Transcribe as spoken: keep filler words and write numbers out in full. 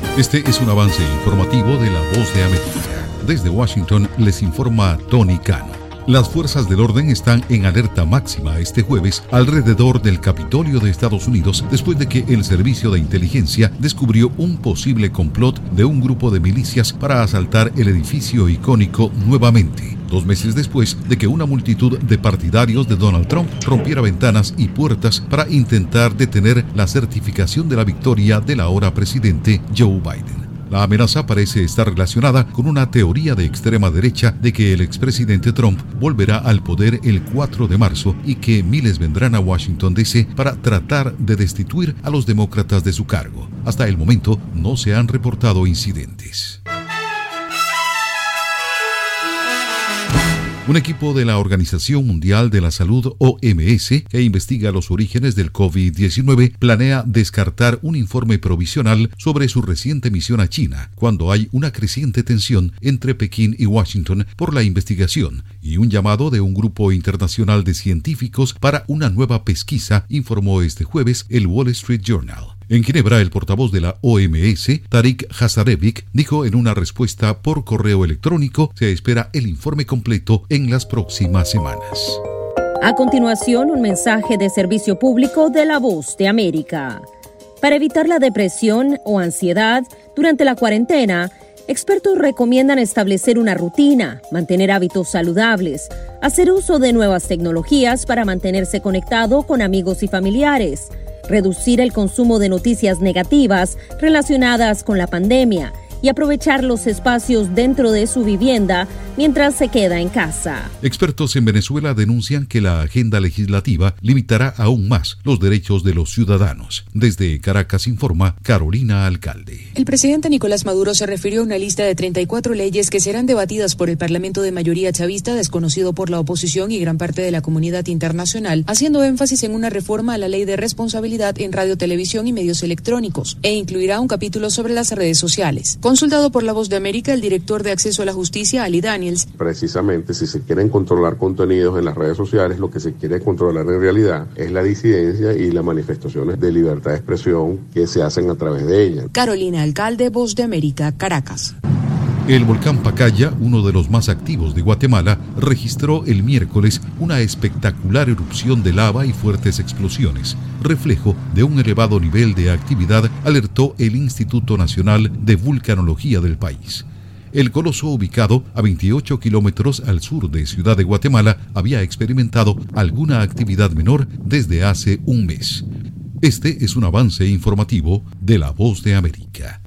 Este es un avance informativo de La Voz de América. Desde Washington les informa Tony Cano. Las fuerzas del orden están en alerta máxima este jueves alrededor del Capitolio de Estados Unidos después de que el Servicio de Inteligencia descubrió un posible complot de un grupo de milicias para asaltar el edificio icónico nuevamente, dos meses después de que una multitud de partidarios de Donald Trump rompiera ventanas y puertas para intentar detener la certificación de la victoria del ahora presidente Joe Biden. La amenaza parece estar relacionada con una teoría de extrema derecha de que el expresidente Trump volverá al poder el cuatro de marzo y que miles vendrán a Washington D C para tratar de destituir a los demócratas de su cargo. Hasta el momento no se han reportado incidentes. Un equipo de la Organización Mundial de la Salud, O M S, que investiga los orígenes del COVID diecinueve, planea descartar un informe provisional sobre su reciente misión a China, cuando hay una creciente tensión entre Pekín y Washington por la investigación y un llamado de un grupo internacional de científicos para una nueva pesquisa, informó este jueves el Wall Street Journal. En Ginebra, el portavoz de la O M S, Tarik Jasarevic, dijo en una respuesta por correo electrónico: se espera el informe completo en las próximas semanas. A continuación, un mensaje de servicio público de La Voz de América. Para evitar la depresión o ansiedad durante la cuarentena, expertos recomiendan establecer una rutina, mantener hábitos saludables, hacer uso de nuevas tecnologías para mantenerse conectado con amigos y familiares, reducir el consumo de noticias negativas relacionadas con la pandemia y aprovechar los espacios dentro de su vivienda mientras se queda en casa. Expertos en Venezuela denuncian que la agenda legislativa limitará aún más los derechos de los ciudadanos. Desde Caracas informa Carolina Alcalde. El presidente Nicolás Maduro se refirió a una lista de treinta y cuatro leyes que serán debatidas por el Parlamento de mayoría chavista, desconocido por la oposición y gran parte de la comunidad internacional, haciendo énfasis en una reforma a la ley de responsabilidad en radio, televisión y medios electrónicos, e incluirá un capítulo sobre las redes sociales. Consultado por La Voz de América, el director de Acceso a la Justicia, Ali Daniels. Precisamente, si se quieren controlar contenidos en las redes sociales, lo que se quiere controlar en realidad es la disidencia y las manifestaciones de libertad de expresión que se hacen a través de ella. Carolina Alcalde, Voz de América, Caracas. El volcán Pacaya, uno de los más activos de Guatemala, registró el miércoles una espectacular erupción de lava y fuertes explosiones, reflejo de un elevado nivel de actividad, alertó el Instituto Nacional de Vulcanología del país. El coloso, ubicado a veintiocho kilómetros al sur de Ciudad de Guatemala, había experimentado alguna actividad menor desde hace un mes. Este es un avance informativo de La Voz de América.